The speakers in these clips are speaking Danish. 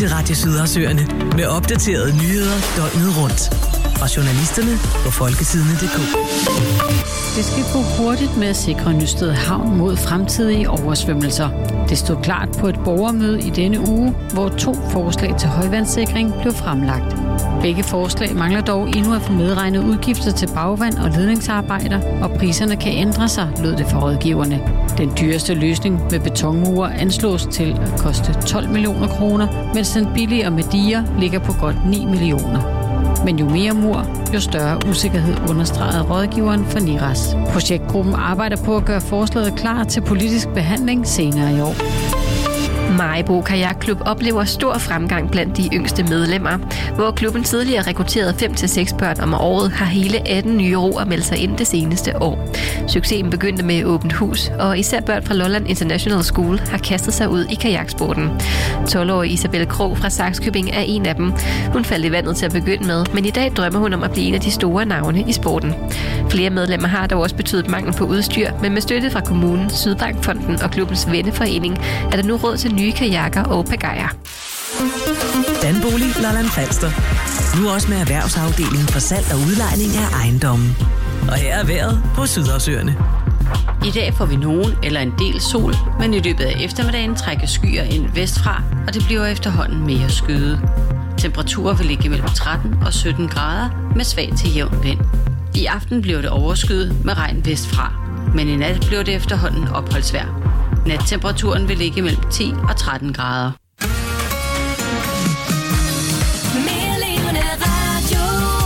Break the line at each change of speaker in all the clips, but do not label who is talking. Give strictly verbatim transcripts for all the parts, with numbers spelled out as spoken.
til Radio Sydersøerne med opdaterede nyheder døgnet rundt. Fra journalisterne på folketidene punktum d k.
Det skal gå hurtigt med at sikre Nysted Havn mod fremtidige oversvømmelser. Det stod klart på et borgermøde i denne uge, hvor to forslag til højvandssikring blev fremlagt. Begge forslag mangler dog endnu at få medregnet udgifter til bagvand og ledningsarbejder, og priserne kan ændre sig, lød det for rådgiverne. Den dyreste løsning med betonmure anslås til at koste tolv millioner kroner, mens den billigere med diger ligger på godt ni millioner. Men jo mere mur, jo større usikkerhed, understregede rådgiveren for Niras. Projektgruppen arbejder på at gøre forslaget klar til politisk behandling senere i år.
Maribo Kajakklub oplever stor fremgang blandt de yngste medlemmer. Hvor klubben tidligere rekrutterede fem til seks børn om året, har hele atten nye roer meldt sig ind det seneste år. Succesen begyndte med åbent hus, og især børn fra Lolland International School har kastet sig ud i kajaksporten. tolv-årige Isabel Krog fra Sakskøbing er en af dem. Hun faldt i vandet til at begynde med, men i dag drømmer hun om at blive en af de store navne i sporten. Flere medlemmer har dog også betydet mangel på udstyr, men med støtte fra kommunen, Sydbankfonden og klubbens venneforening er der nu råd til nye kajakker og pagajer.
Danbolig Lolland Falster. Nu også med erhvervsafdelingen for salg og udlejning af ejendommen. Og her er vejret på Sydersøerne.
I dag får vi nogen eller en del sol, men i løbet af eftermiddagen trækker skyer ind vestfra, og det bliver efterhånden mere skyet. Temperaturer vil ligge mellem tretten og sytten grader med svag til jævn vind. I aften bliver det overskyet med regn vestfra, men i nat bliver det efterhånden opholdsvejr. Nattemperaturen vil ligge mellem ti og tretten grader.
Mere levende radio.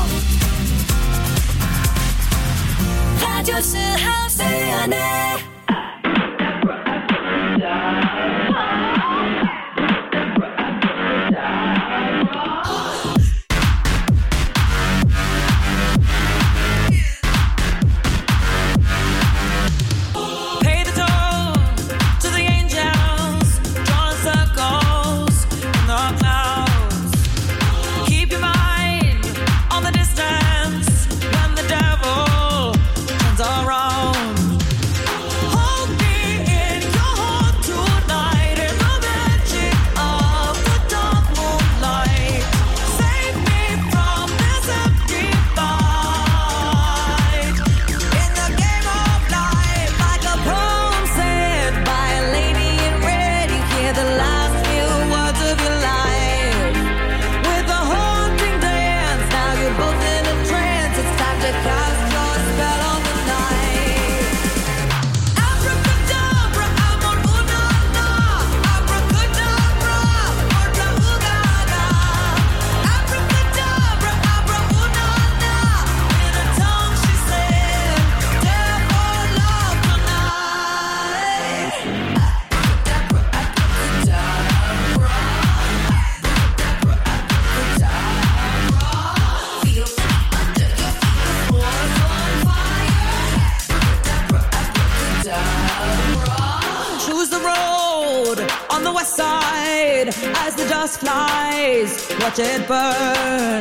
Radio Sydhavsøerne.
Watch it burn.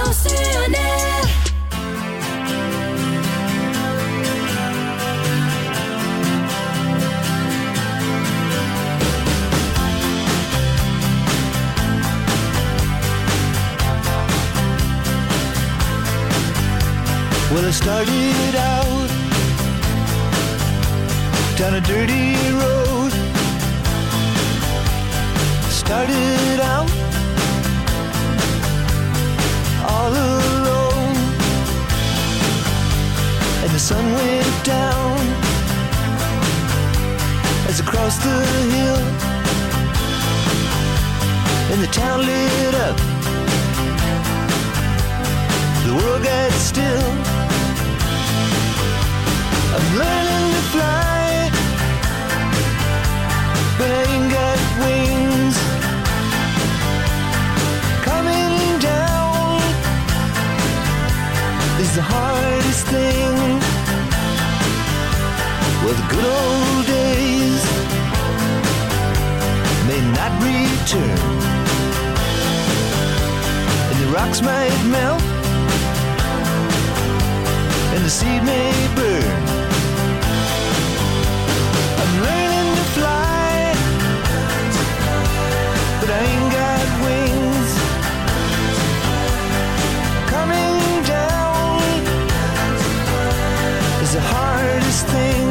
Havsøerne.
Well, I started out down a dirty road. Started out all alone, and the sun went down as I crossed the hill, and the town lit up. The world got still. I'm learning to fly, but I ain't got wings. Coming down is the hardest thing. Well, the good old days may not return, and the rocks might melt, and the seed may burn. I'm learning to fly, but I ain't got wings. Coming down is the hardest thing.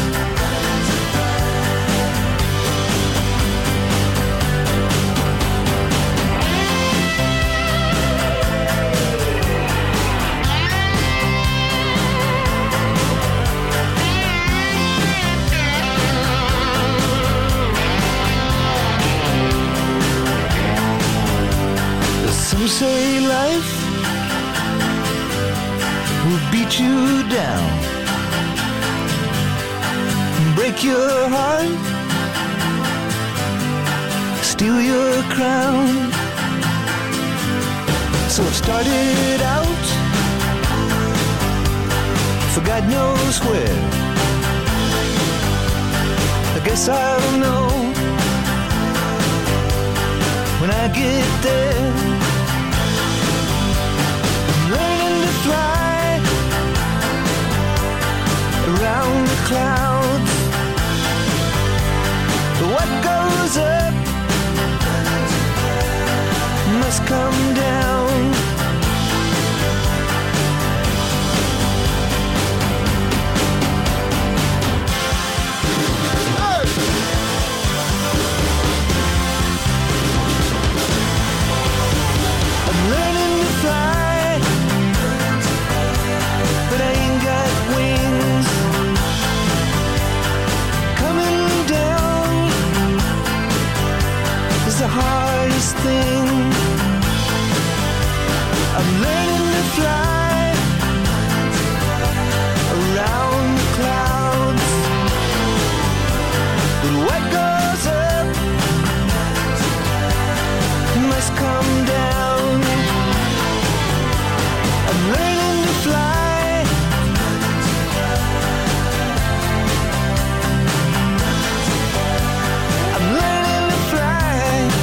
Some say life will beat you down, break your heart, steal your crown. So I've started out for God knows where. I guess I'll know when I get there. Learning to fly around the clouds. What goes up must come down. Hey! I'm learning to fly, but I ain't got wings. Coming down is the hardest thing. I'm learning to fly around the clouds, but what goes up must come down. I'm learning to fly, I'm learning to fly.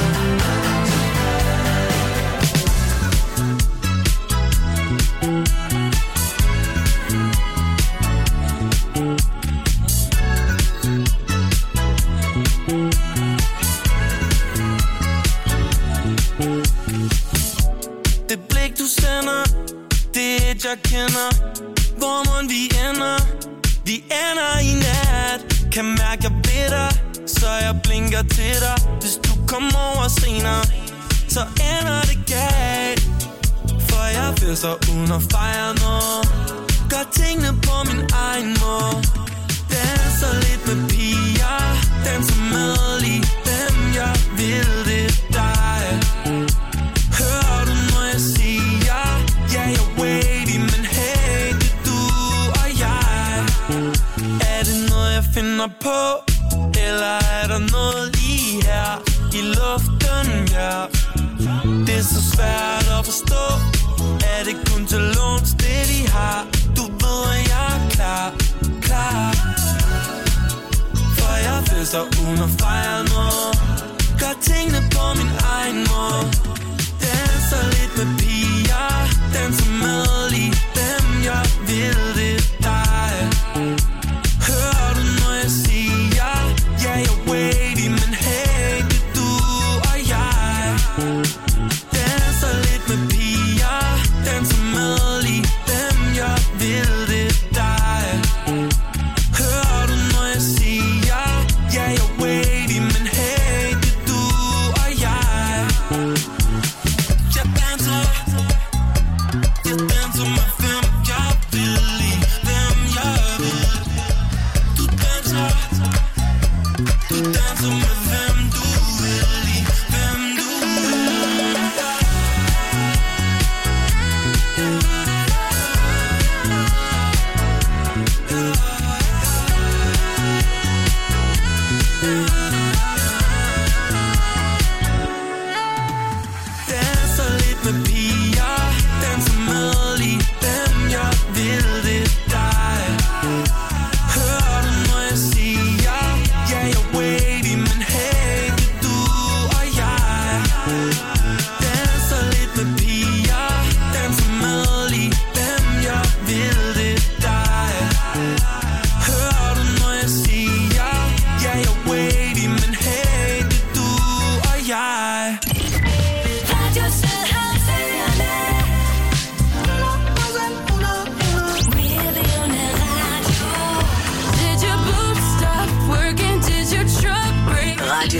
Det blik du sender, det er et jeg kender. Hvor må vi ender? Vi ender i nat. Kan mærke jeg ved dig, så jeg blinker til dig. Hvis du kommer over senere, så ender det galt. For jeg fester uden at fejre noget. Gør tingene på min egen måde. Danser lidt med piger, danser med lige dem jeg vil, det er dig. Hører du når jeg siger, ja jeg er wavy, men hey det er du og jeg. Er det noget jeg finder på, eller er der noget lige her i luften, ja. Det er så svært at forstå, er det kun til låns det de har. Du ved at jeg er klar, klar. For jeg fester uden at fejre noget. Gør tingene på min egen måde. Danser lidt med piger,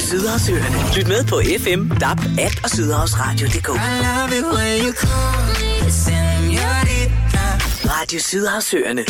Sydhavsøerne. Lyt med på F M, D A B, app og sydhavsradio punktum d k. Radio Sydhavsøerne.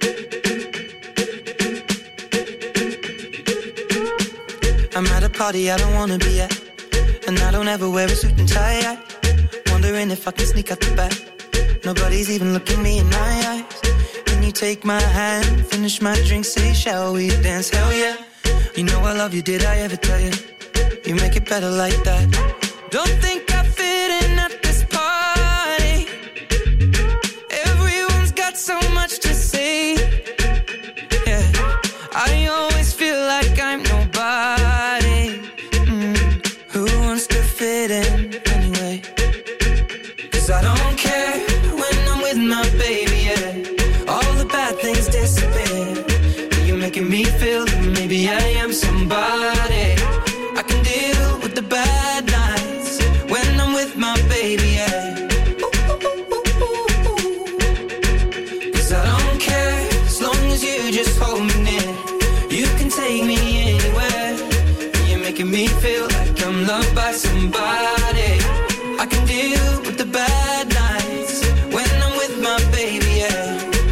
I'm at a party I don't wanna be at, and I don't ever wear a suit and tie. Wondering if I can sneak out the back. Nobody's even looking me in my eyes. Can you take my hand, finish my drink, say shall we dance? Hell yeah. You know I love you, did I ever tell you? You make it better like that. Don't think I fit in at this party. Everyone's got so much to say. Yeah, I always feel like I'm nobody. Mm. Who wants to fit in anyway? Cause I don't care when I'm with my baby, yeah. All the bad things disappear. You're making me feel that maybe I am somebody. I can deal with the bad nights when I'm with my baby, yeah. Cause I don't care as long as you just hold me near. You can take me anywhere. You're making me feel like I'm loved by somebody. I can deal with the bad nights when I'm with my baby, yeah.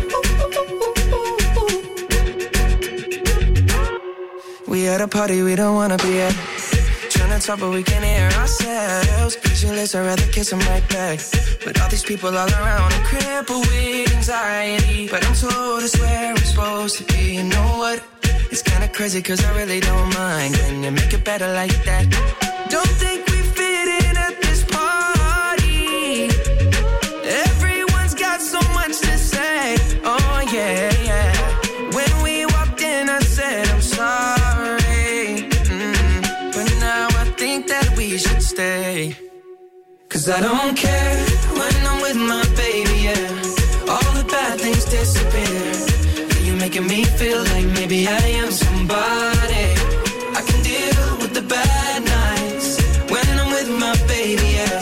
We at a party we don't wanna be at. Trying to talk but we can't hear ourselves. Pictureless, I'd rather kiss them right back. But all these people all around, I'm crippled with anxiety. But I'm told it's where I'm supposed to be. You know what? It's kinda crazy cause I really don't mind. Can you make it better like that? Don't think we fit in at this party. Everyone's got so much to say. Oh yeah, yeah. When we walked in I said I'm sorry. Mm. But now I think that we should stay. Cause I don't care when I'm with my baby, yeah. All the bad things disappear. You're making me feel like maybe I am somebody. I can deal with the bad nights when I'm with my baby, yeah.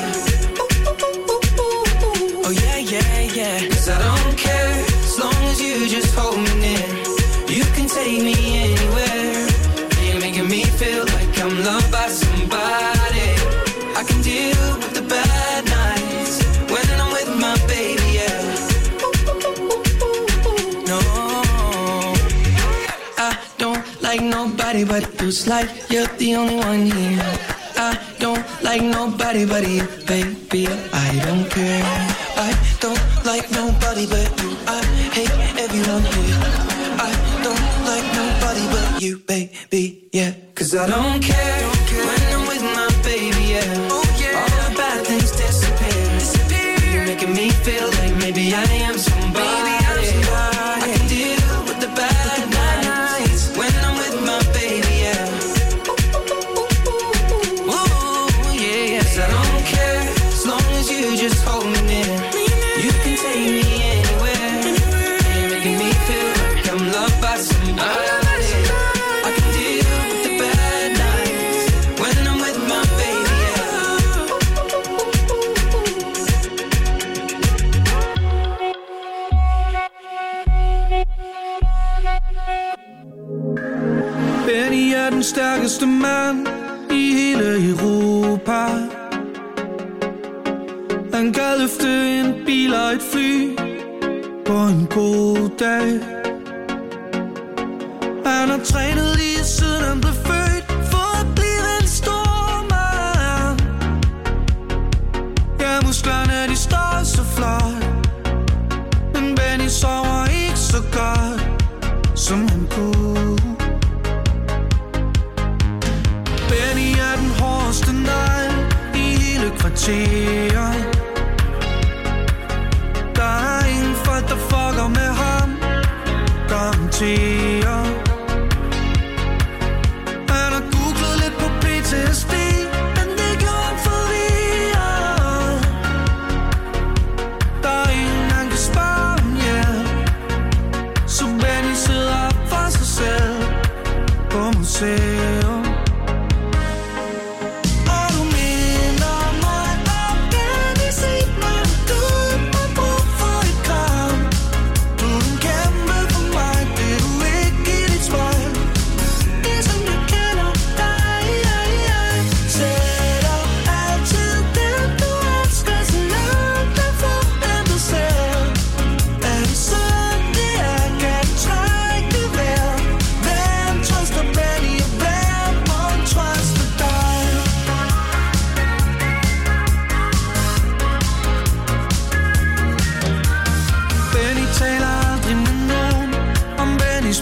Oh yeah, yeah, yeah. Cause I don't care as long as you just hold me near. You can take me anywhere. You're making me feel like I'm loved by somebody. I can deal with the bad nights when I'm with my baby, yeah. No, I don't like nobody but you. It's like you're the only one here. I don't like nobody but you, baby. I don't care. I don't like nobody but you. I hate everyone here. I don't like nobody but you, baby, yeah. Cause I don't care when I'm with my baby, yeah. Oh, yeah. All the bad things disappear. disappear. You're making me feel like maybe I am somebody. Maybe I'm somebody. I can deal with the bad nights when I'm with my baby, yeah. Ooh, yeah, yeah. Cause I don't care as long as you just hold me near. You can take me anywhere. You're making me feel like I'm loved by somebody. I can deal with the bad nights when I'm with my baby, yeah.
Benny er den stærkeste mand i hele Europa. Han kan løfte en bil og et fly på en god dag. Han har trænet lige siden han blev født for at blive en stor mand. Ja, musklerne de står så flot, men Benny sover ikke så godt som han kunne. Benny er den hårdeste negl i hele kvarteret. Der er ingen folk, der fucker med ham, garanterer. Han har googlet lidt på P T S D, men det gjorde ham forvirret. Der er ingen, han kan spørge om hjælp, så Benny sidder for sig selv på museum.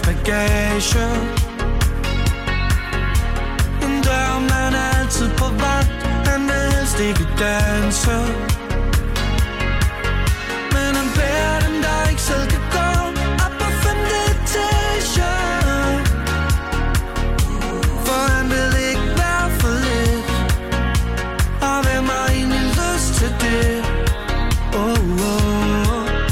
bagage. En dørmand er altid på vagt, han vil helst ikke danse. Men han bærer den, der ikke selv kan gå op på femte etage. For han vil ikke være for lidt, og hvem har egentlig lyst til det? Oh, oh.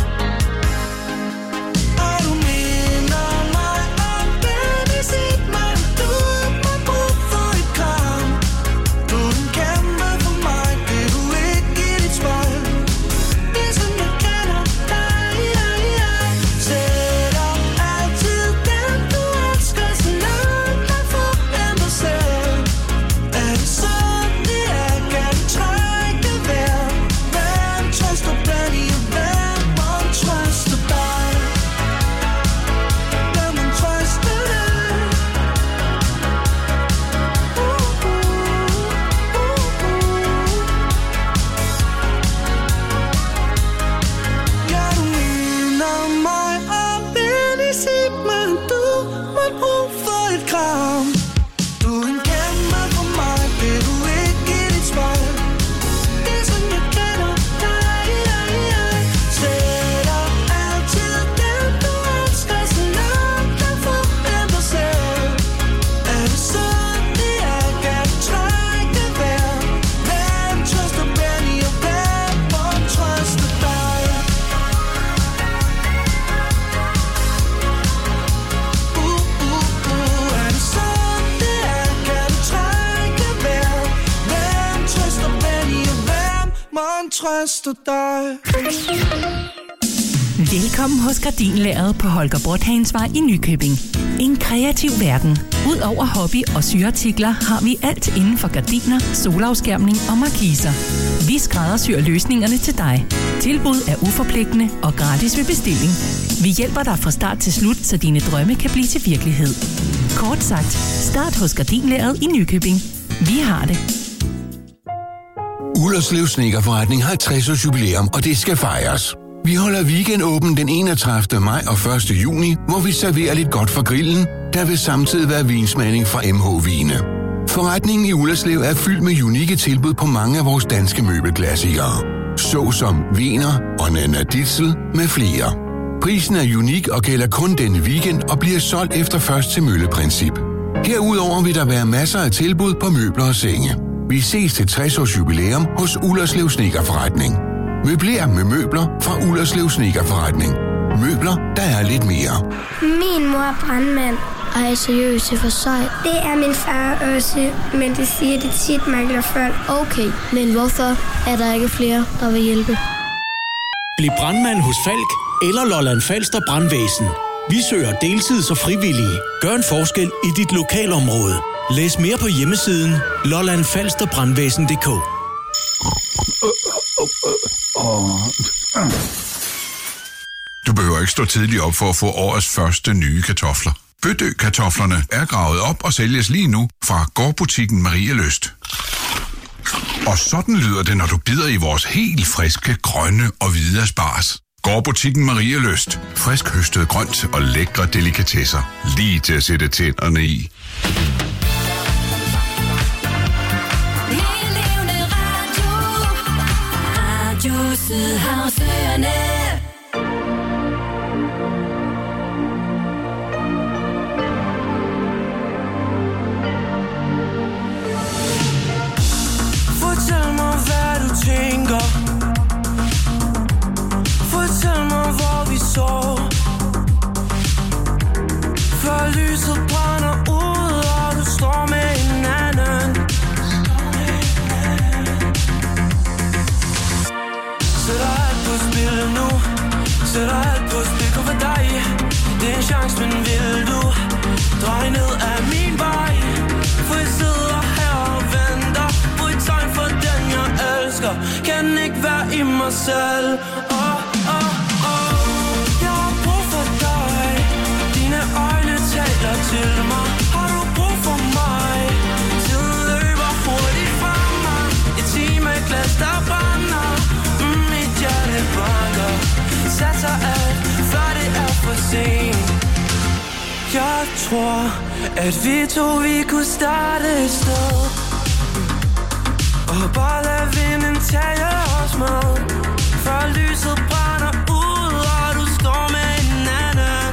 Og du minder mig om baby, sig mig, du må brug for et kram. Du er en kæmpe for mig, det du ikke i dit spejl. Ligesom jeg kender dig, jeg, jeg sætter altid den, du elsker, så langt dig for end dig selv. Er det sådan, det er, kan du trække vejr? Hvem trøster blandt i, og hvem må trøste dig? Hvem må trøste dig? Uh, uh, uh, uh. Ja, du minder mig om Benny, sig mig, du må brug for et kram. Du er en kæmpe for mig, det du ikke i dit spejl. Ligesom jeg kender dig, jeg, jeg sætter altid den, du elsker, så langt dig for end dig selv. Er det sådan, det er, kan du trække vejr? Hvem trøster Benny, og hvem må trøste dig? Uh, uh, uh. Er det sådan, det er, kan du trække vejr? Hvem trøster Benny, og hvem må trøste dig?
Velkommen hos Gardinlageret på Holger Bråthansvej i Nykøbing. En kreativ verden. Udover hobby- og syartikler har vi alt inden for gardiner, solafskærmning og markiser. Vi skræddersyr løsningerne til dig. Tilbud er uforpligtende og gratis ved bestilling. Vi hjælper dig fra start til slut, så dine drømme kan blive til virkelighed. Kort sagt, start hos Gardinlageret i Nykøbing. Vi har det.
Ullerslev Snedkerforretning har tres års jubilæum, og det skal fejres. Vi holder weekend åben den enogtredivte maj og første juni, hvor vi serverer lidt godt for grillen. Der vil samtidig være vinsmagning fra M H Vine. Forretningen i Ullerslev er fyldt med unikke tilbud på mange af vores danske møbelklassikere. Såsom Wiener og Nana Ditzel med flere. Prisen er unik og gælder kun denne weekend og bliver solgt efter først til mølleprincip. Herudover vil der være masser af tilbud på møbler og senge. Vi ses til tres års jubilæum hos Ullerslev Snedkerforretning. Møbler med møbler fra Ullerslev Snedkerforretning. Møbler, der er lidt mere.
Min mor er brandmand. Ej, seriøst, det er for sejt. Det er min far også, men det siger det tit mangler folk. Okay, men hvorfor er der ikke flere, der vil hjælpe?
Bliv brandmand hos Falk eller Lolland Falster Brandvæsen. Vi søger deltids- og frivillige. Gør en forskel i dit lokalområde. Læs mere på hjemmesiden lolland falster brandvæsen punktum d k.
Du behøver ikke stå tidligt op for at få årets første nye kartofler. Bødø-kartoflerne er gravet op og sælges lige nu fra gårdbutikken Marie Lyst. Og sådan lyder det, når du bider i vores helt friske, grønne og hvide asparges. Gårdbutikken Marie Lyst. Frisk høstet grønt og lækre delikatesser. Lige til at sætte tænderne i.
Sydhavsøerne.
Fortæl mig, hvad du tænker. Fortæl mig, hvor vi så. Før lyset brænder ud, og du står med en anden. Sætter alt på spil nu. Sætter alt på spil, kun for dig. Det er en chance, men vil du dreje ned af min vej? For jeg sidder her og venter på et tegn for den, jeg elsker. Kan ikke være i mig selv. Oh, oh, oh. Jeg har brug for dig. Dine øjne taler til mig. Har du brug for mig? Tiden løber hurtigt fra mig. Et timeglas, der brænder. Mit hjerte banker. Satser alt, før det er for sent.
Jeg tror, at vi to, vi kunne starte et sted og bare lade vinden tage os med, før lyset brænder ud, og du står med en anden.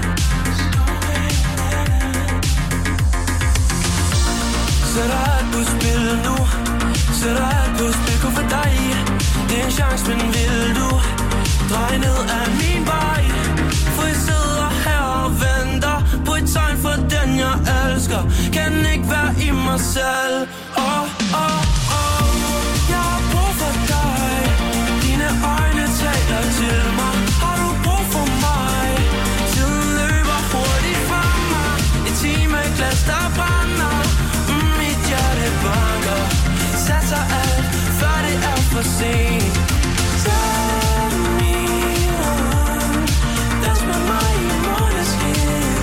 Sætter alt på spil nu, sætter alt på spil, kun for dig. Det er en chance, men vil du dreje ned ad min vej? For jeg sidder her og venter på et tegn for den jeg elsker. Kan ikke være i mig selv. Oh, oh, oh. Jeg har brug for dig. Dine øjne taler til mig. Har du brug for mig? Tiden løber hurtigt fra mig. Et timeglas der brænder. Mm, mit hjerte banker. Satser alt, før det er for sent. Tag mig om. Dans med mig i måneskin.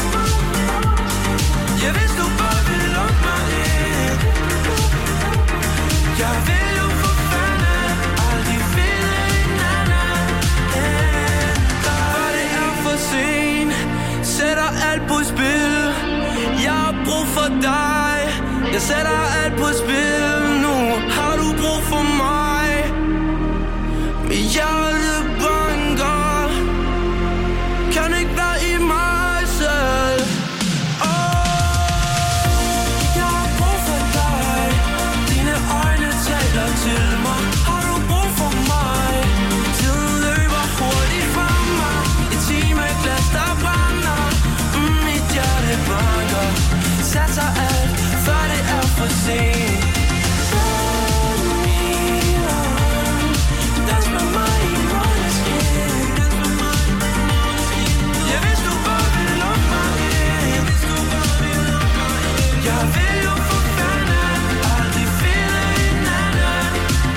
Jeg vidste du bare ville lukke mig ind. Jeg vil jo for fanden aldrig finde en anden end dig. For det er for sent. Sætter alt på spil. Jeg har brug for dig. Jeg sætter alt på spil nu. Har du brug for mig? Mit hjerte banker. Kan ikke være i mig selv. Til mig. Har du brug for mig? Tiden løber hurtigt fra mig. Et timeglas der brænder. Mm, mit hjerte banker. Satser alt, før det er for sent. Dans med mig i måneskin. Jeg vidste du bare ville lukke mig ind. Jeg vil jo for fanden aldrig finde en anden.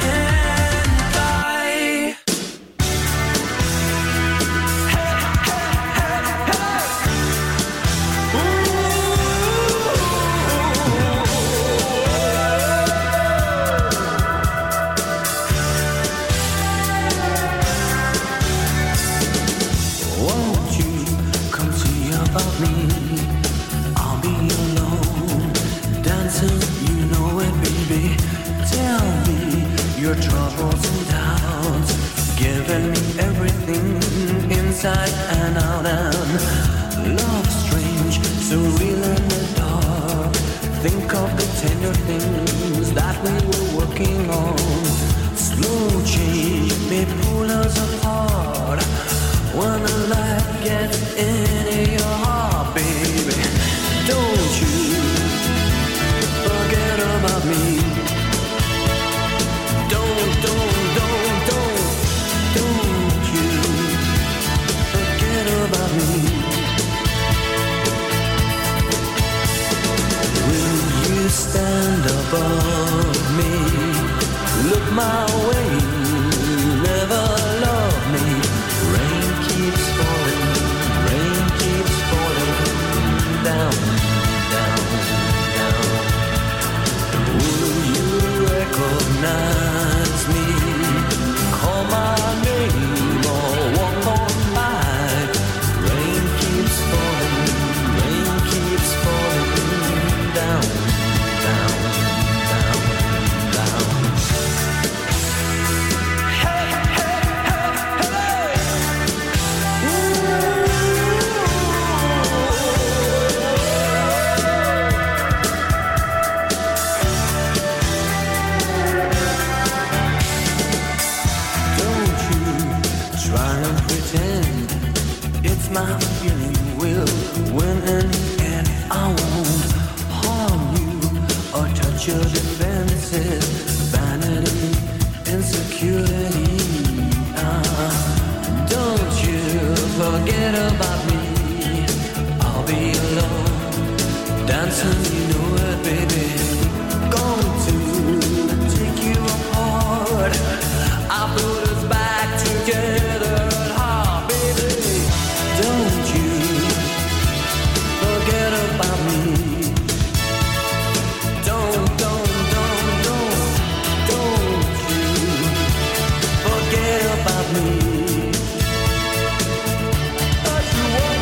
Your troubles and doubts, giving me everything inside and out, and love strange, so real in the dark. Think of the tender things that we were working on. Slow change may pull us apart when the light gets into your heart, baby. Don't you forget about me. Don't, don't, don't, don't, don't you forget about me. Will you stand above me? Look my way, never love me. Rain keeps falling, rain keeps falling down, down, down. Will you recognize me? Call my name or walk on by. Rain keeps falling, rain keeps falling down, down, down, down. Hey, hey, hey, hey. Don't you try and pretend it's my feeling will win in the end. I won't harm you or touch your defenses. Vanity, insecurity. Uh, don't you forget about me. I'll be alone, dancing, you know it, baby. Going to take you apart. I put us back together. Ah, baby, don't you forget about me. Don't, don't, don't, don't, don't you forget about me. But you won't.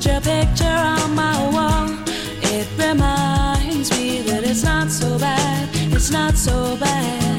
put your picture on my wall. It reminds me that it's not so bad, it's not so bad.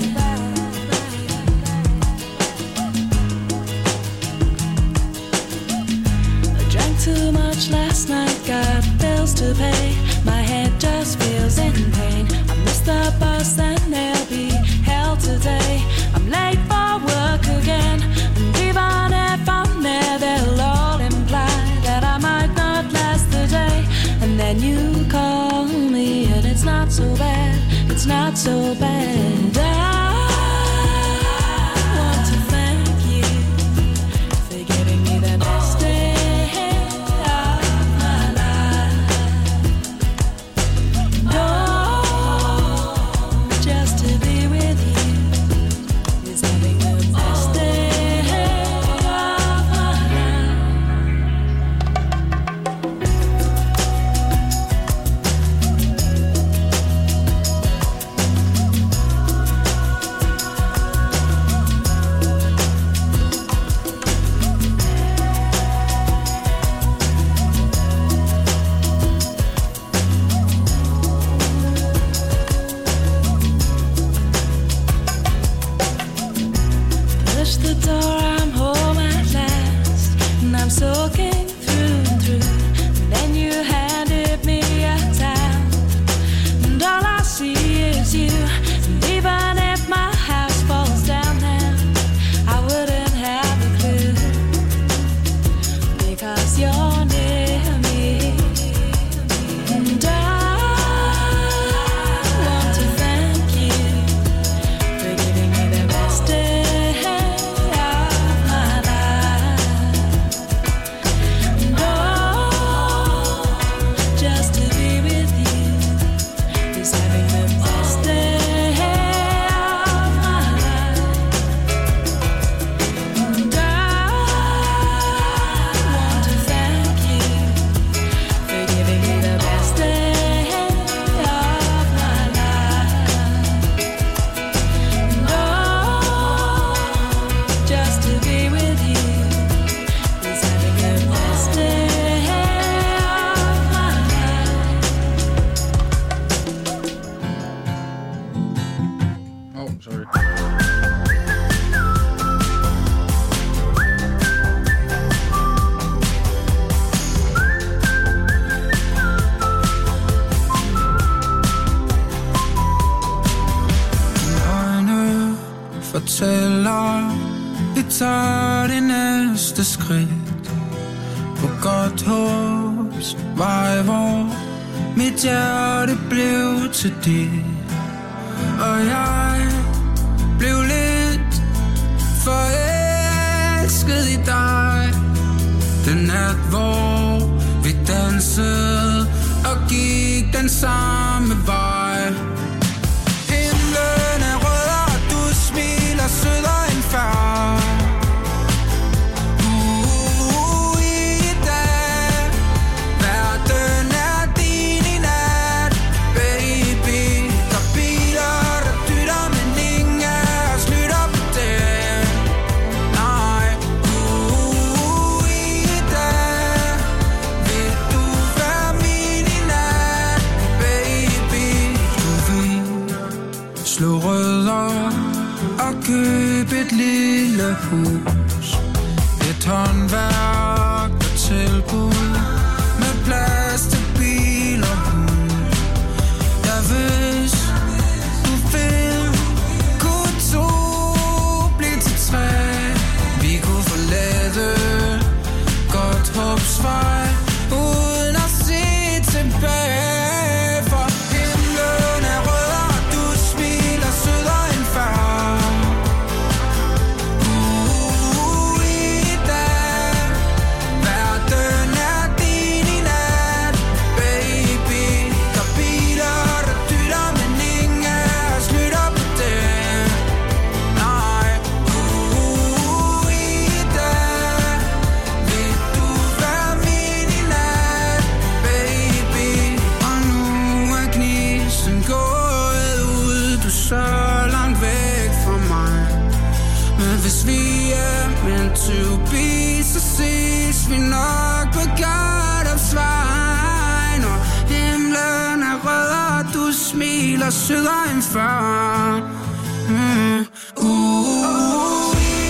I drank too much last night, got bills to pay. My head just feels in pain. I missed the bus and there'll be hell today. I'm late for work again, and even if I'm there, they'll all imply that I might not last the day. And then you call me and it's not so bad, it's not so bad. I want to thank you for giving me the best day of my life. Oh, just to be with you is having the best day of my life. Push the door, I'm home at last, and I'm soaking through and through. And then you handed me a towel, and all I see is you. And even if my house falls down now, I wouldn't have a clue, because you're near me. And I want to thank you for giving me the best day of my life. And oh, just to be with you is having the best day of my life. And I want to thank you for giving me the best day of my life. And oh, just to be with you is having the best day of my life.
Oh, sorry.
Øjne fortæller, vi tager det næste skridt på godt håbs vej, hvor mit hjerte blev til dit. Og jeg blev lidt forelsket i dig. Den nat, hvor vi dansede og gik den samme vej. Himlen er rød, og du smiler sødere end før. Uh, i dag, verden er din i nat, baby. Der er biler, der dytter, men ingen af os lytter på det. Nej, uh, i dag, vil du være min i nat, baby. Du vil slå rødder og købe et lille hus, et håndværk og tilbud med plads til bil og hund. Ja, hvis du vil, kunne to blive til tre. Vi kunne forlade godt håbsvej uden at se tilbage. For himlen er rød, og du smiler sødere end før. Uh, i dag, verden er din i nat, baby. Der er biler, der dytter, men ingen af os lytter på det. Nej, uh, i dag, vil du være min i nat, baby. Og nu er gnisten gået ud, du er så langt væk fra mig. Men hvis vi er meant to be, så ses vi nok på God of
smiler sødere end før. Mm. Uh.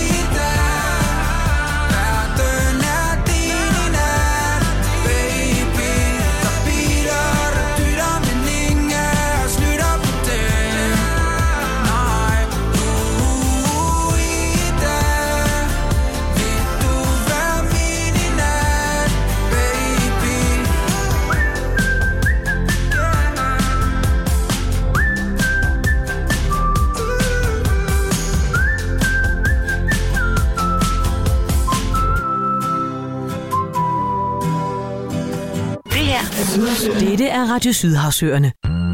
Dette er Radio Sydhavsøerne.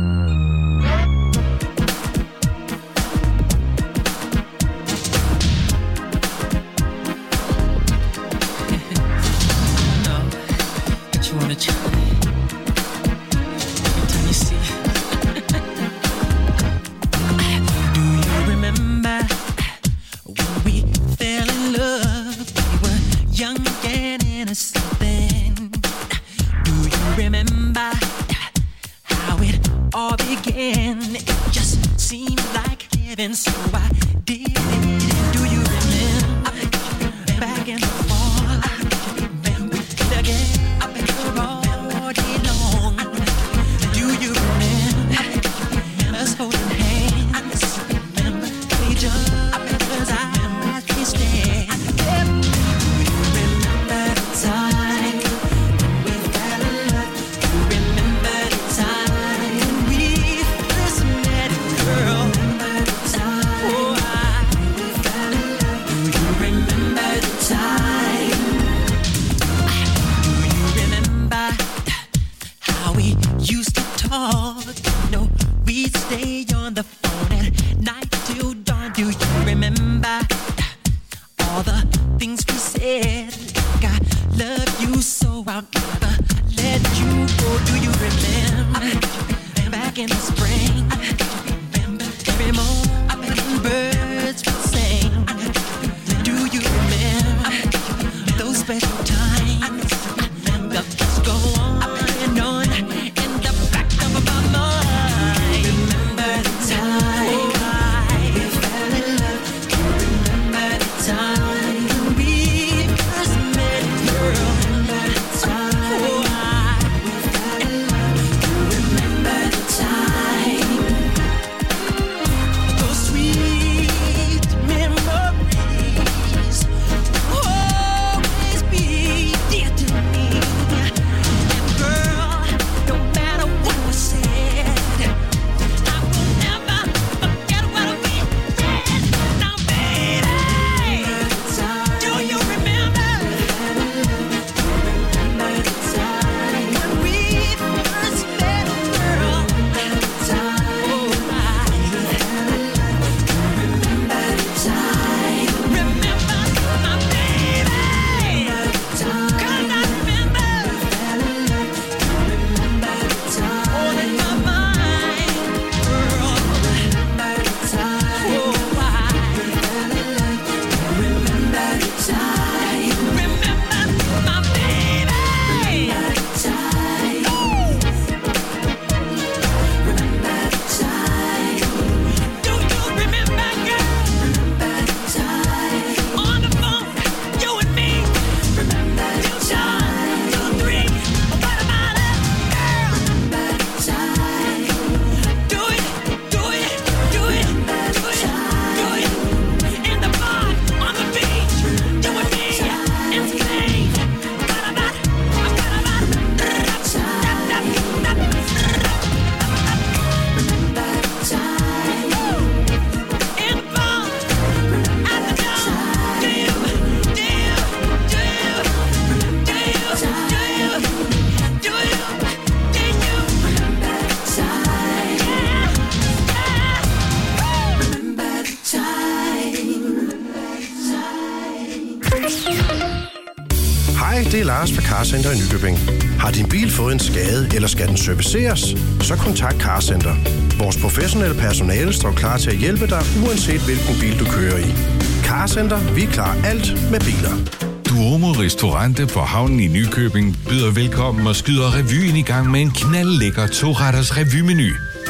Hej, det er Lars fra Carcenter i Nykøbing. Har din bil fået en skade, eller skal den serviceres? Så kontakt Carcenter. Vores professionelle personale står klar til at hjælpe dig, uanset hvilken bil du kører i. Carcenter, vi klarer alt med biler.
Duomo Restaurante på havnen i Nykøbing byder velkommen og skyder revyen i gang med en knaldlækker to-retters revymenu.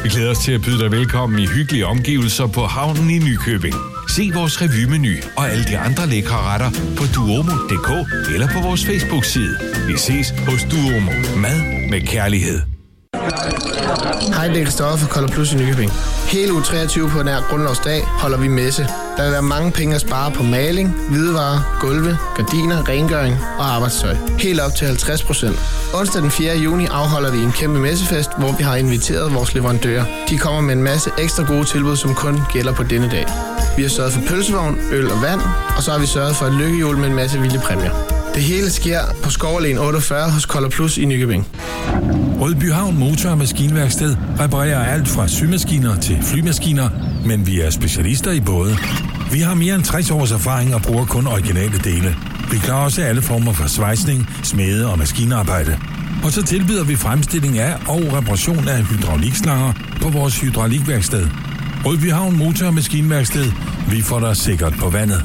Vi glæder os til at byde dig velkommen i hyggelige omgivelser på havnen i Nykøbing. Se vores revymenu og alle de andre lækre retter på duomo punktum d k eller på vores Facebook-side. Vi ses hos Duomo. Mad med kærlighed.
Hej, det er Christoffer fra Kolder Plus i Nykøbing. Hele uge treogtyve på nær Grundlovsdag holder vi messe. Der vil være mange penge at spare på maling, hvidevarer, gulve, gardiner, rengøring og arbejdstøj. Helt op til halvtreds procent. Onsdag den fjerde juni afholder vi en kæmpe messefest, hvor vi har inviteret vores leverandører. De kommer med en masse ekstra gode tilbud, som kun gælder på denne dag. Vi har sørget for pølsevogn, øl og vand, og så har vi sørget for et lykkehjul med en masse vilde præmier. Det hele sker på Skoverlen otteogfyrre hos Kolder Plus i Nykøbing.
Rødbyhavn Motor- og Maskinværksted reparerer alt fra symaskiner til flymaskiner, men vi er specialister i både. Vi har mere end tres års erfaring og bruger kun originale dele. Vi klarer også alle former for svejsning, smede og maskinarbejde. Og så tilbyder vi fremstilling af og reparation af hydraulikslanger på vores hydraulikværksted. Rødbyhavn Motor- og Maskinværksted. Vi får dig sikkert på vandet.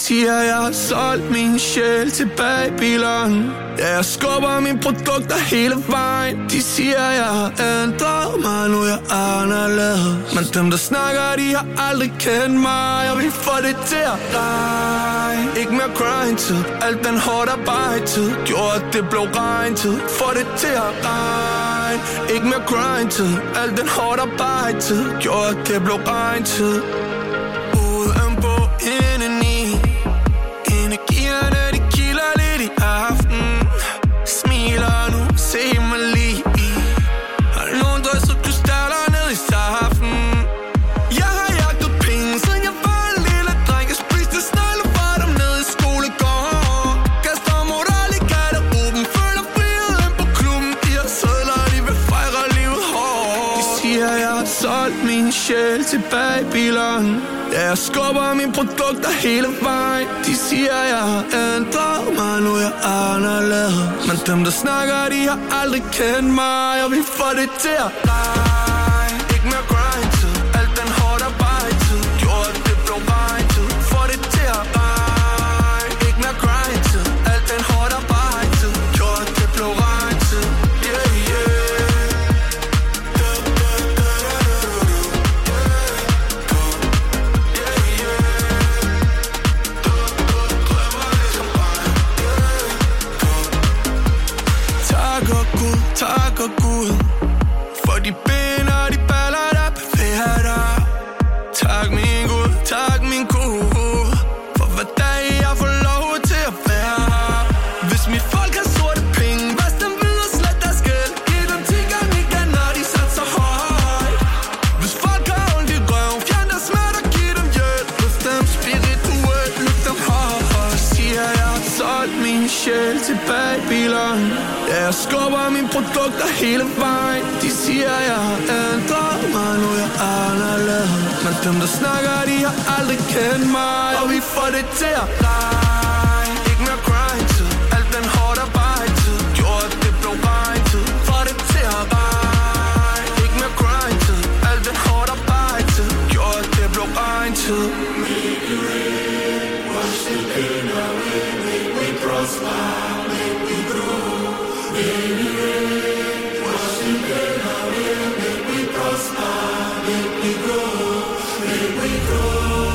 siger, jeg har solgt min sjæl til bagbileren. Ja, jeg skubber mine produkter hele vejen. De siger, jeg har ændret mig, nu jeg er anderledes. Men dem, der snakker, de har aldrig kendt mig. Jeg vil få det til at regne. Ikke mere grind-tid, alt den hårdt arbejde-tid gjorde, at det blev regn-tid. Få det til at regne. Ikke mere grind-tid, alt den hårdt arbejde-tid gjorde, at det blev regn-tid. Udenpå, indeni, energierne, de kilder lidt i aften. Smiler nu, se mig lige i. Har nogen drysset krystaller ned i saften. Jeg har jagtet penge, siden jeg var en lille dreng. Jeg spiste snegle for dem ned i skolegården. Kaster moral i garderoben, føler friheden på klubben. De har sædler, de vil fejre livet hårdt. De siger, jeg har solgt min sjæl til bagbileren. Ja, jeg skubber mine produkter hele vejen. De siger, jeg har ændret mig, nu jeg er anderledes. Men dem, der snakker, de har aldrig kendt mig. Jeg vil få det til at regne. Ikke mere grind-tid, alt den hårdt arbejde-tid gjorde, at det blev regn-tid. Få det til at regne. Ikke mere grind-tid, alt den hårdt arbejde-tid gjorde, at det blev regn-tid. Yeah, yeah. Tak og Gud for de ben og de baller, der bevæger dig. Tak min Gud, tak min Gud for hver dag jeg får lov til at være her. Hvis mit folk har sorte penge, vask dem videre, slet deres gæld. Giv dem ti gange igen, når de satser højt. Hvis folk har ondt i røven, fjern deres smerte og giv dem hjælp. Løft dem spirituelt, løft dem højt. Siger jeg har solgt min sjæl til bagbileren. Ja, jeg skubber mine produkter hele vejen. De siger, jeg har ændret mig, nu jeg er anderledes. Men dem, der snakker, de har aldrig kendt mig. Og vi får det til at regne. Ikke mere grind-tid, alt den hårdt arbejde-tid gjorde, at det blev regn-tid. Får det til at regne. Ikke mere grind-tid, alt den hårdt arbejde-tid gjorde, at det blev regn-tid. Make it rain, wash the pain away, make me prosper, make me grow. Make it rain, wash the pain away, make me prosper, make me grow, make me grow.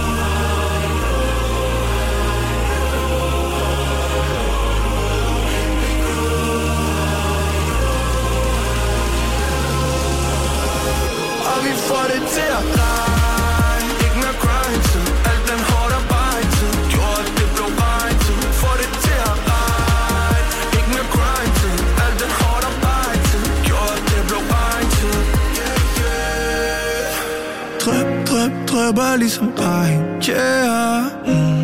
Og vi får det til at regne. Ikke mere grind-tid, alt den hårdt arbejde-tid gjorde, at det blev regn-tid. Får det til at regne. Ikke mere grind-tid, alt den hårdt arbejde-tid gjorde, at det blev regn-tid. Yeah, yeah. Drøb, drøb, drøber ligesom regn. Yeah. Mm.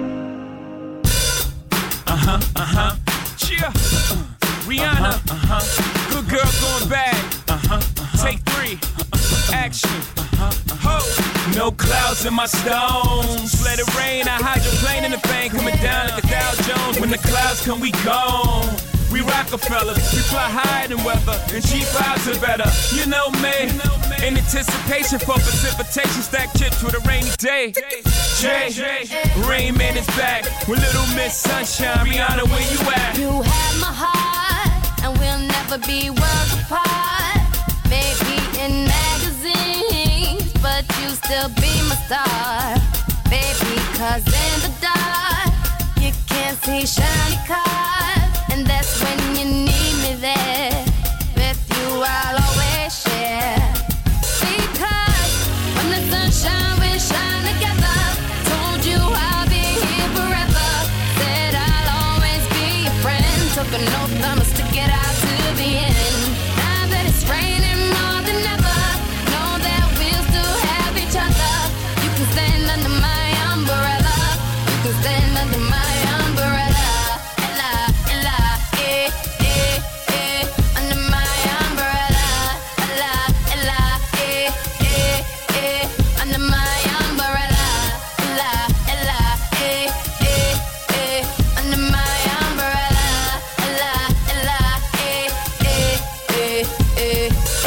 Uh-huh, uh-huh. Cheer. Uh, Rihanna. Uh-huh, uh-huh. Good girl going bad. Uh-huh, uh-huh. Take three. Action. Ho! No clouds in my stones. Let it rain. I hydroplane in the bank, coming down like a Dow Jones. When the clouds come, we gone. We Rockefellers, we fly higher than weather, and cheap vibes are better. You know me. In anticipation for precipitation, stack chips with a rainy day. Jay, Rain Man is back with Little Miss Sunshine. Rihanna, where you at?
You have my heart, and we'll never be worlds apart. Maybe in magazines, but you still be my star. Baby, cause in the dark, you can't see shiny cars. And that's when you need me there. With you I'll always share. Because when the sunshine, we shine together. Told you I'll be here forever. Said I'll always be your friend. Took an oath, I'ma stick it out to the end. Now that it's raining more than ever, know that we'll still have each other. You can stand under my umbrella. You can stand under my umbrella. Ella, Ella, eh, eh, eh. Under my umbrella. Ella, Ella, eh, eh, eh. Under my umbrella. Ella, Ella, eh, eh, eh. Under my umbrella. Ella, Ella, eh, eh, eh, eh.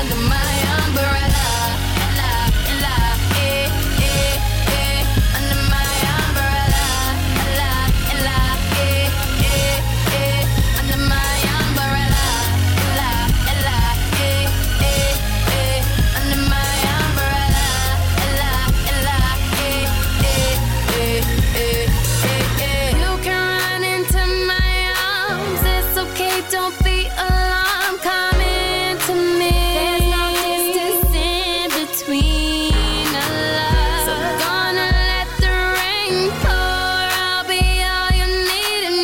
under my umbrella. La, la, eh, eh, eh, under my umbrella. La, la, eh, eh, eh, under my umbrella. La, la, eh, eh, eh, under my umbrella. La, la, eh, eh, eh, eh, eh, eh. You can run into my arms. It's okay, don't be alarmed. Come into me. There's no distance in between our love. So gonna let the rain pour. I'll be all you need and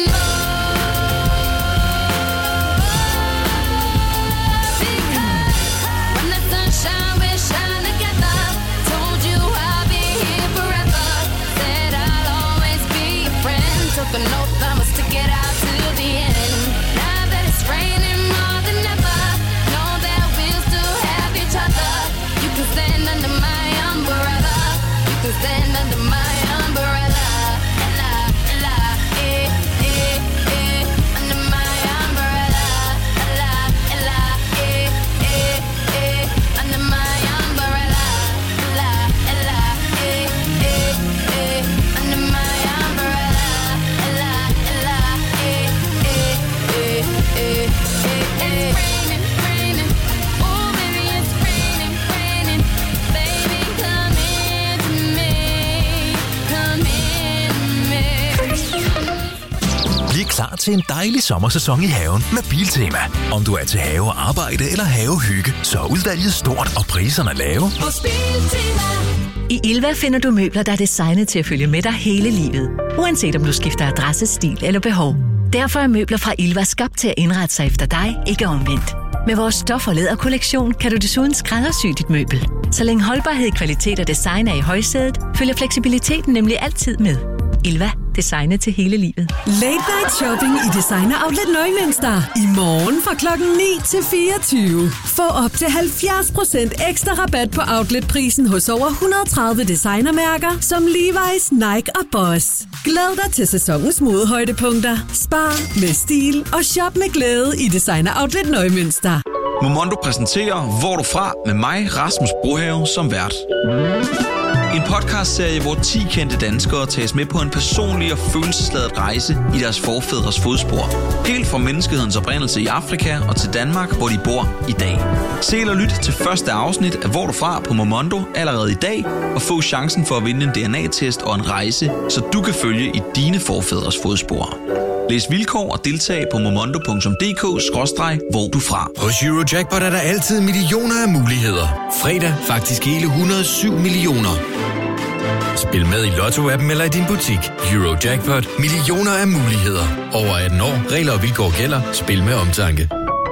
more. Because when the sun shine, we shine together. Told you I'll be here forever. Said I'll always be your friend. Took an oath, I'ma stick it out to the end. Now that it's raining more than ever, know that we'll still have each other. You can stand under my umbrella. You can stand under my umbrella. La, la, eh, eh, eh, under my umbrella. La, la, eh, eh, eh, under my umbrella. La, la, eh, eh, eh, under my umbrella. La, la, eh, eh, eh, eh, eh, eh. It's raining, raining. Oh, baby, it's raining, raining. Baby, come into me. Come into me.
Bliv klar til en dejlig sommersæson i haven med Biltema. Om du er til have, arbejde eller havehygge, så er udvalget stort og priserne lave.
Hos Biltema.
I Ilva finder du møbler, der er designet til at følge med dig hele livet. Uanset om du skifter adresse, stil eller behov. Derfor er møbler fra Ilva skabt til at indrette sig efter dig, ikke omvendt. Med vores stof- og læderkollektion kan du desuden skræddersy dit møbel. Så længe holdbarhed, kvalitet og design er i højsædet, følger fleksibiliteten nemlig altid med. Ilva. Designet til hele livet.
Late night shopping i Designer Outlet Nøgmønster. I morgen fra klokken ni til fireogtyve. Få op til halvfjerds procent ekstra rabat på outletprisen hos over et hundrede og tredive designermærker som Levi's, Nike og Boss. Glæd dig til sæsonens modehøjdepunkter. Spar med stil og shop med glæde i Designer Outlet Nøgmønster.
Momondo præsenterer Hvor du fra med mig, Rasmus Brohave, som vært. En podcastserie, hvor ti kendte danskere tages med på en personlig og følelsesladet rejse i deres forfædres fodspor. Helt fra menneskehedens oprindelse i Afrika og til Danmark, hvor de bor i dag. Se eller lyt til første afsnit af Hvor du fra på Momondo allerede i dag, og få chancen for at vinde en D N A-test og en rejse, så du kan følge i dine forfædres fodspor. Læs vilkår og deltag på momondo punktum d k skråstreg hvor du fra.
Hos Eurojackpot er der altid millioner af muligheder. Fredag faktisk hele et hundrede og syv millioner. Spil med i Lotto-appen eller i din butik. Eurojackpot. Millioner af muligheder. Over atten år. Regler og vilkår gælder. Spil med omtanke.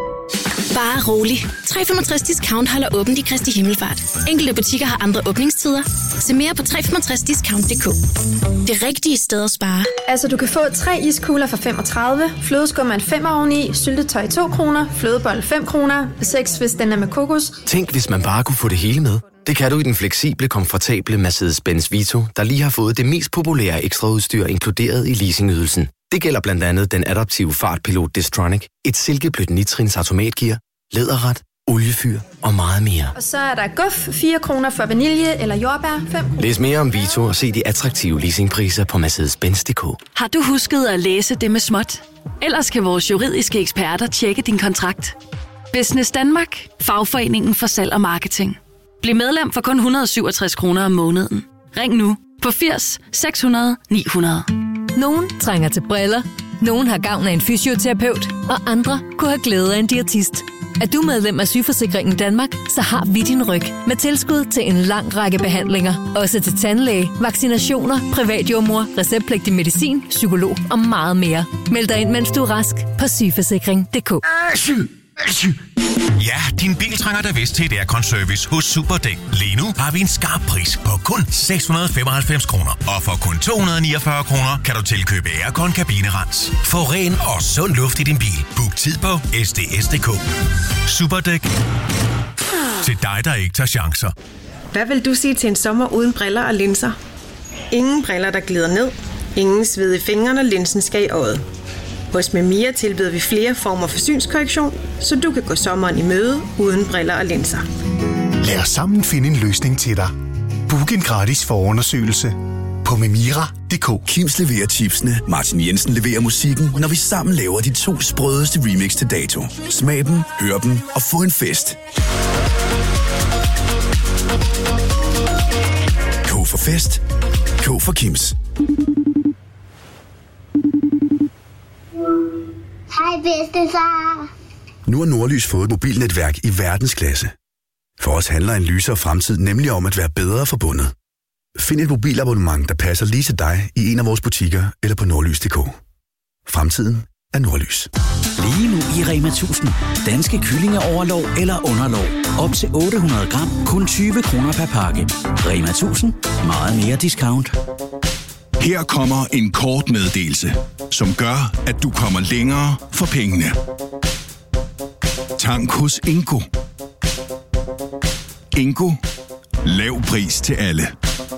Bare rolig. tre komma femogtres discount holder åbent i Kristi Himmelfart. Enkelte butikker har andre åbningstider. Se mere på tre komma femogtres discount punktum d k. Det rigtige sted at spare.
Altså, du kan få tre iskugler for femogtredive, flødeskum er en femmer oveni, syltetøj to kroner, flødebold fem kroner, seks hvis den er med kokos.
Tænk, hvis man bare kunne få det hele med. Det kan du i den fleksible, komfortable Mercedes-Benz Vito, der lige har fået det mest populære ekstraudstyr inkluderet i leasingydelsen. Det gælder blandt andet den adaptive fartpilot Distronic, et silkeblødt nitrins automatgear, læderret, oliefyr og meget mere.
Og så er der guf, fire kroner for vanilje eller jordbær, fem.
Læs mere om Vito og se de attraktive leasingpriser på Mercedes Benz punktum d k.
Har du husket at læse det med småt? Ellers kan vores juridiske eksperter tjekke din kontrakt. Business Danmark, fagforeningen for salg og marketing. Bliv medlem for kun et hundrede og syvogtres kroner om måneden. Ring nu på firs seks hundrede ni hundrede.
Nogen trænger til briller, nogen har gavn af en fysioterapeut, og andre kunne have glæde af en diætist. Er du medlem af Sygeforsikringen Danmark, så har vi din ryg med tilskud til en lang række behandlinger. Også til tandlæge, vaccinationer, privatjordmor, receptpligtig medicin, psykolog og meget mere. Meld dig ind, mens du er rask på sygeforsikring punktum d k.
Ja, din bil trænger da vist til et aircon-service hos Superdæk. Lige nu har vi en skarp pris på kun seks hundrede og femoghalvfems kroner. Og for kun to hundrede og niogfyrre kroner kan du tilkøbe aircon kabinerens. Få ren og sund luft i din bil. Book tid på s d s punktum d k. Superdæk. Til dig, der ikke tager chancer.
Hvad vil du sige til en sommer uden briller og linser? Ingen briller, der glider ned. Ingen sved i fingrene, linsen skal i øjet. Hos Memira tilbyder vi flere former for synskorrektion, så du kan gå sommeren i møde uden briller og linser.
Lad os sammen finde en løsning til dig. Book en gratis forundersøgelse på memira punktum d k.
Kims leverer chipsene, Martin Jensen leverer musikken, når vi sammen laver de to sprødeste remix til dato. Smag dem, hør dem og få en fest. K for fest. K for Kims.
Hej bedstefar.
Nu har Nordlys fået et mobilnetværk i verdensklasse. For os handler en lysere fremtid nemlig om at være bedre forbundet. Find et mobilabonnement, der passer lige til dig i en af vores butikker eller på nordlys punktum d k. Fremtiden er Nordlys.
Lige nu i Rema tusind. Danske kyllingeoverlov eller underlov. Op til otte hundrede gram, kun tyve kroner per pakke. Rema tusind. Meget mere discount.
Her kommer en kort meddelelse, som gør, at du kommer længere for pengene. Tank hos Ingo. Ingo. Lav pris til alle.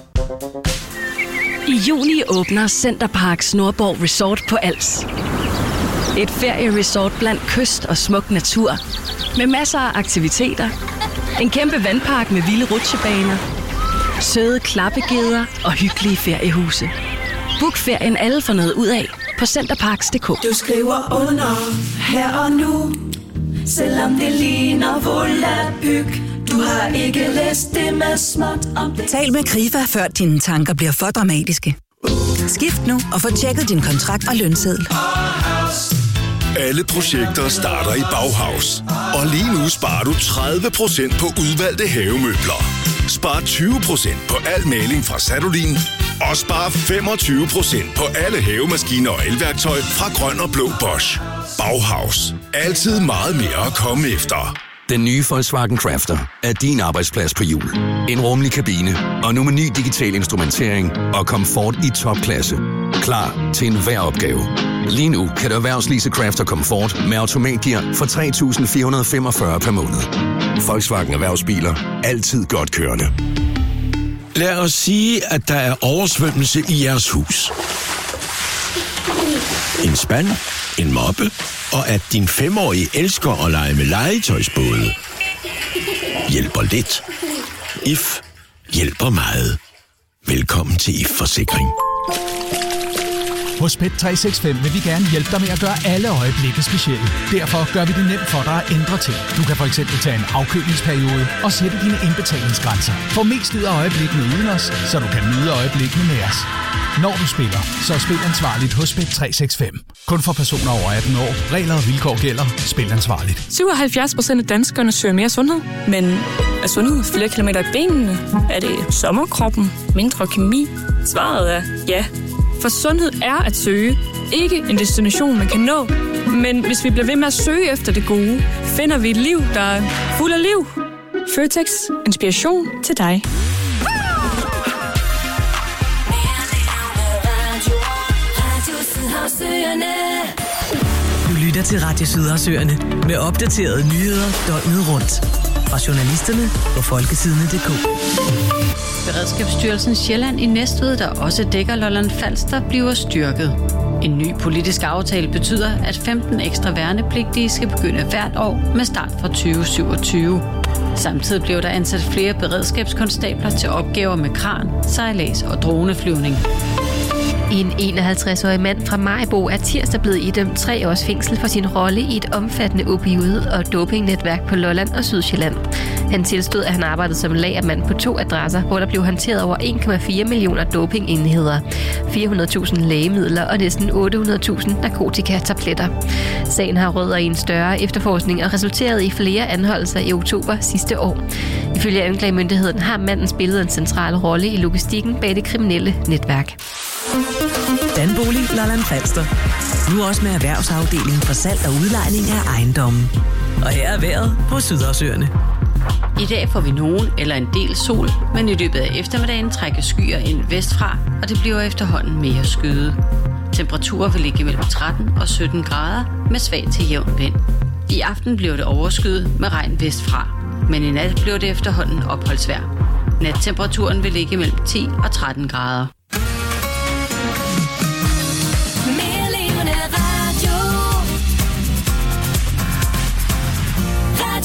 I juni åbner Centerparks Nordborg Resort på Als. Et ferieresort blandt kyst og smuk natur. Med masser af aktiviteter. En kæmpe vandpark med vilde rutsjebaner. Søde klappegeder og hyggelige feriehuse. Book ferien alle for noget ud af på centerparks punktum d k.
Du skriver under her og nu, selvom det ligner volapyk. Du har ikke læst det med småt om det.
Tal med Krifa, før dine tanker bliver for dramatiske. Skift nu og få tjekket din kontrakt og lønseddel.
Alle projekter starter i Bauhaus. Og lige nu sparer du tredive procent på udvalgte havemøbler. Spar tyve procent på al maling fra Sadolin. Og spar femogtyve procent på alle havemaskiner og elværktøj fra Grøn og Blå Bosch. Bauhaus. Altid meget mere at komme efter.
Den nye Volkswagen Crafter er din arbejdsplads på hjul. En rummelig kabine og nu med ny digital instrumentering og komfort i topklasse. Klar til enhver opgave. Lige nu kan du erhvervslease Crafter Comfort med automatgear for tre tusind fire hundrede femogfyrre per måned. Volkswagen Erhvervsbiler. Altid godt kørende.
Lad os sige, at der er oversvømmelse i jeres hus. En spand, en moppe, og at din femårige elsker at lege med legetøjsbåde. Hjælper lidt. If hjælper meget. Velkommen til If Forsikring.
Hos Pet tre seks fem vil vi gerne hjælpe dig med at gøre alle øjeblikke specielle. Derfor gør vi det nemt for dig at ændre ting. Du kan for eksempel tage en afkølingsperiode og sætte dine indbetalingsgrænser. Få mest ud af øjeblikkene uden os, så du kan nyde øjeblikkene med os. Når du spiller, så spil ansvarligt hos Pet tre seks fem. Kun for personer over atten år. Regler og vilkår gælder. Spil ansvarligt.
syvoghalvfjerds procent af danskerne søger mere sundhed. Men er sundhed flere kilometer i benene? Er det sommerkroppen? Mindre kemi? Svaret er ja. For sundhed er at søge. Ikke en destination, man kan nå. Men hvis vi bliver ved med at søge efter det gode, finder vi et liv, der er fuld af liv. Føtex. Inspiration til dig.
Du lytter til Radio Sydhavsøerne med opdaterede nyheder døgnet rundt. Fra journalisterne på folkesidene punktum d k.
Beredskabsstyrelsen Sjælland i Næstved, der også dækker Lolland Falster, bliver styrket. En ny politisk aftale betyder, at femten ekstra værnepligtige skal begynde hvert år med start fra tyve syvogtyve. Samtidig bliver der ansat flere beredskabskonstabler til opgaver med kran, sejlads og droneflyvning.
En enoghalvtreds-årig mand fra Maribo er tirsdag blevet idømt tre års fængsel for sin rolle i et omfattende opioid- og dopingnetværk på Lolland og Sydsjælland. Han tilstod, at han arbejdede som lagermand på to adresser, hvor der blev håndteret over en komma fire millioner dopingenheder, fire hundrede tusind lægemidler og næsten otte hundrede tusind narkotikatabletter. Sagen har rødder i en større efterforskning og resulterede i flere anholdelser i oktober sidste år. Ifølge anklagemyndigheden har manden spillet en central rolle i logistikken bag det kriminelle netværk.
Danbolig Lolland Falster. Nu også med erhvervsafdelingen for salg og udlejning af ejendommen. Og her er vejret på Sydhavsøerne.
I dag får vi nogen eller en del sol, men i løbet af eftermiddagen trækker skyer ind vestfra, og det bliver efterhånden mere skyde. Temperaturer vil ligge mellem tretten og sytten grader med svag til jævn vind. I aften bliver det overskyet med regn vestfra, men i nat bliver det efterhånden opholdsvejr. Nattemperaturen vil ligge mellem ti og tretten grader.
Mere levende radio.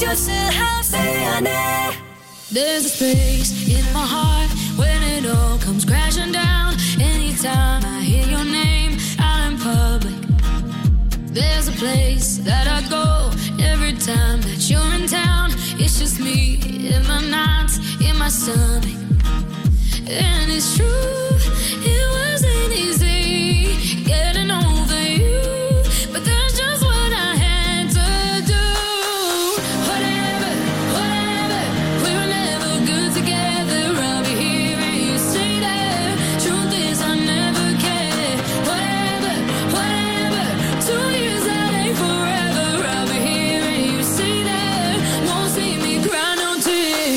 Radio Sydhavsøerne. There's a space in my heart when it all comes crashing down. Anytime I hear your name out in public, there's a place that I go every time that you're in town. It's just me in my nights, in my stomach. And it's true, it wasn't easy getting over you, but that's just what I had to do. Whatever, whatever, we were never good together. I'll be here and you stay there. Truth is I never cared. Whatever, whatever, two years that ain't forever. I'll be here and you stay there. Won't see me cry no tears.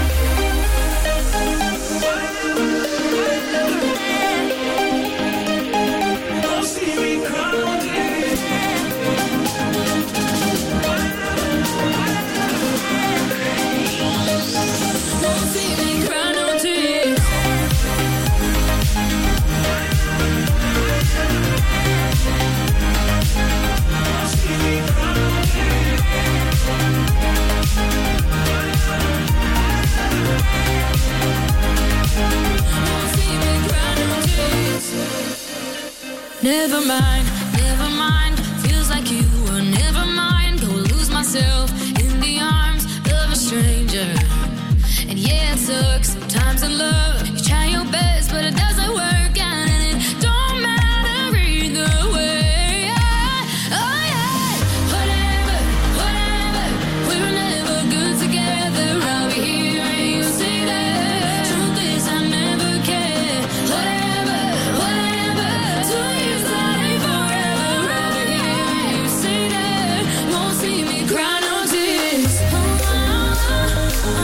Never mind, never mind. Feels like you were never mind. Go lose myself in the arms of a stranger. And yeah, it sucks sometimes in love. You try your best, but it doesn't work out, and it don't matter either way. Yeah. Oh yeah, whatever, whatever. We were never good together. I'll be here and you stay there. Truth is I never cared. Whatever, whatever. Two years that ain't forever. I'll be here and you stay there. Won't see me cry no tears. Oh, oh, oh,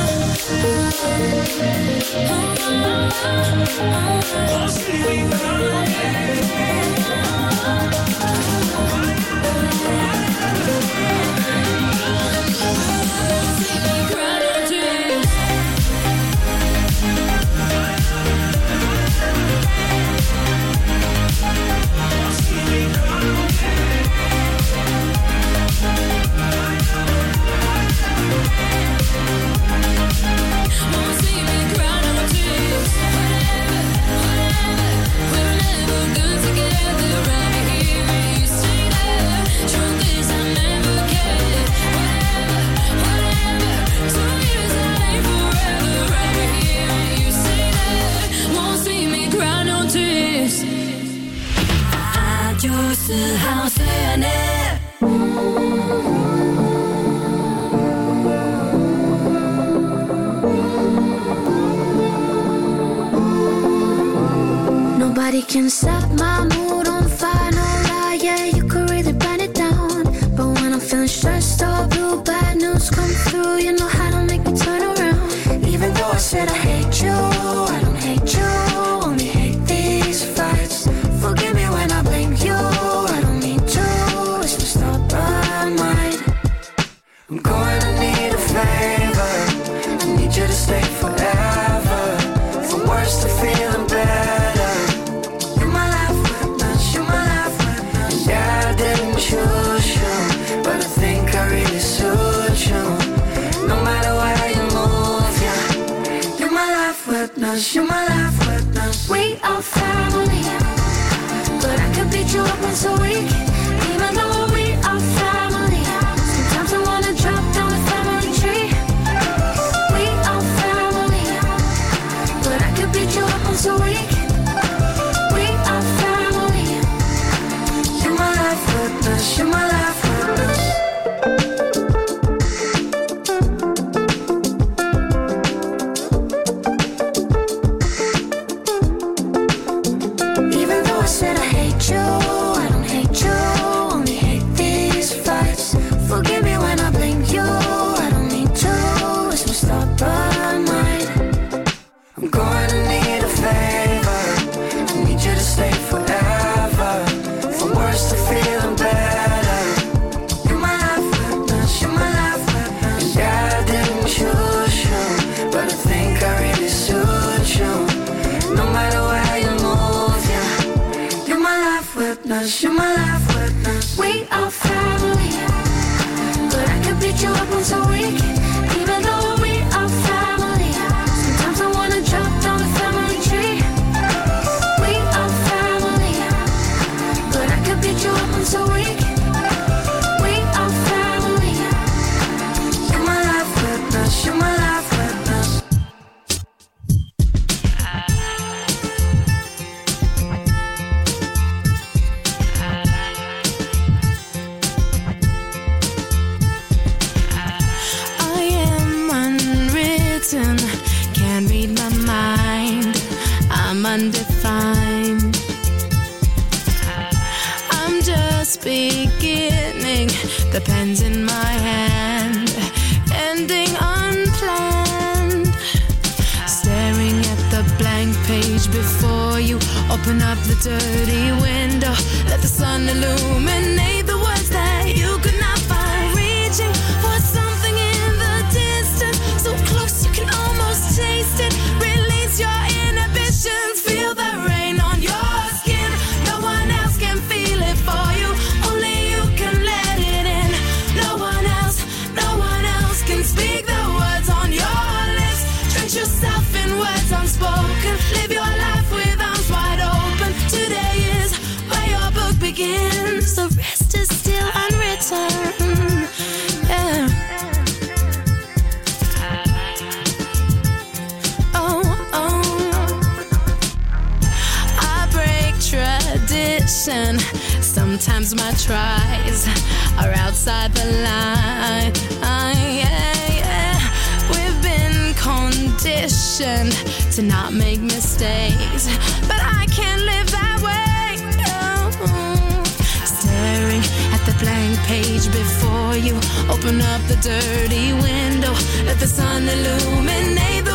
oh. Won't see me cry no tears. Radio Sydhavsøerne.
Nobody can set my mood on fire, no lie, yeah, you could really burn it down. But when I'm feeling stressed or blue, bad news come through, you know how to make me turn around. Even though I said I hate you, I don't hate you, only hate these fights. Forgive me when I blame you, I don't mean to, it's my stubborn mind. I'm going to need a favor, I need you to stay forever. From worse to feeling better. You're my life witness, you're my life witness. Yeah, I didn't choose you, but I think I really suit you. No matter where you move, yeah. You're my life witness, you're my life witness. We are family, but I could beat you up once a week. Even though we are family, sometimes I wanna drop down the family tree. We are family, but I could beat you up once a week. We are family. You're my life witness, you're my life witness. Even though I said I hate you, I don't hate you, only hate these fights. Forgive me when I blame you, I don't mean to, it's my stubborn mind. I'm going to need a favor, I need you to stay forever. From worse to feeling better. You're my life witness, you're my life witness. Yeah, I didn't choose you, but I think I really suit you. No matter where you move, yeah. You're my life witness, you're my life witness. We are family, but I could beat you up once a
the pen's in my hand, ending unplanned. Staring at the blank page before you, open up the dirty window, let the sun illuminate the words that you could not find. Reaching for something in the distance, so close you can almost taste it. Release your inhibitions, feel the rain on your skin. No one else can feel it for you, only you can let it in. No one else, no one else can speak the words on your lips. Drench yourself in words unspoken, live your life with arms wide open. Today is where your book begins, the rest is still unwritten. Yeah. Oh, oh. I break tradition. Sometimes my tries are outside the line. Yeah, yeah. We've been conditioned to not make mistakes, but I can't live that way. No. Staring at the blank page before you, open up the dirty window, let the sun illuminate the